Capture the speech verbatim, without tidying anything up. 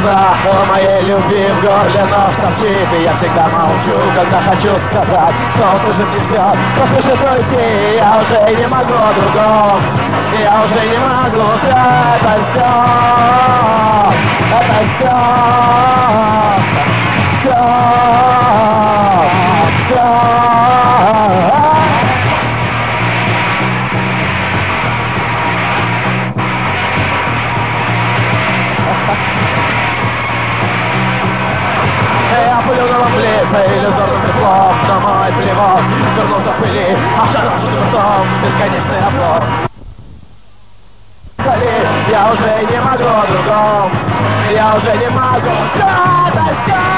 глаза о моей любви в горле нож торчит. И я всегда молчу, когда хочу сказать, но услышит не все, но слышит уйти. Я уже не могу о другом, я уже не могу. Это все, это все, все, все. Я плюнул в лица иллюзорным слов, но мой плевок вернулся в пыли, обшарпанным ртом бесконечный оплот. Я уже не могу о другом, я уже не могу. Это все!